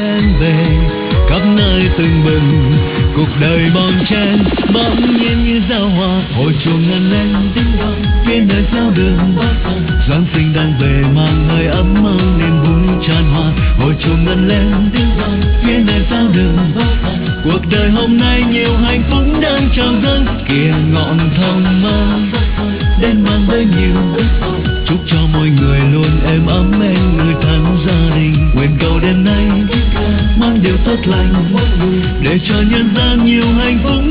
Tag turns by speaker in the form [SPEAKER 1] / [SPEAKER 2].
[SPEAKER 1] em về khắp nơi tưng bừng. Cuộc đời bon chen bỗng nhiên như giao hoa, hồi chuông ngân lên tiếng vang phía nơi giao đường. Giáng sinh đang về mang hơi ấm mơ niềm vui tràn hoa, hồi chuông ngân lên tiếng vang phía nơi giao đường. Cuộc đời hôm nay nhiều hạnh phúc đang trào dâng, kìa ngọn thông mơ đến mang tới nhiều. Chúc cho mọi người luôn êm ấm bên người thân gia đình. Nguyện cầu đêm nay mang điều tốt lành để cho nhân gian nhiều hạnh phúc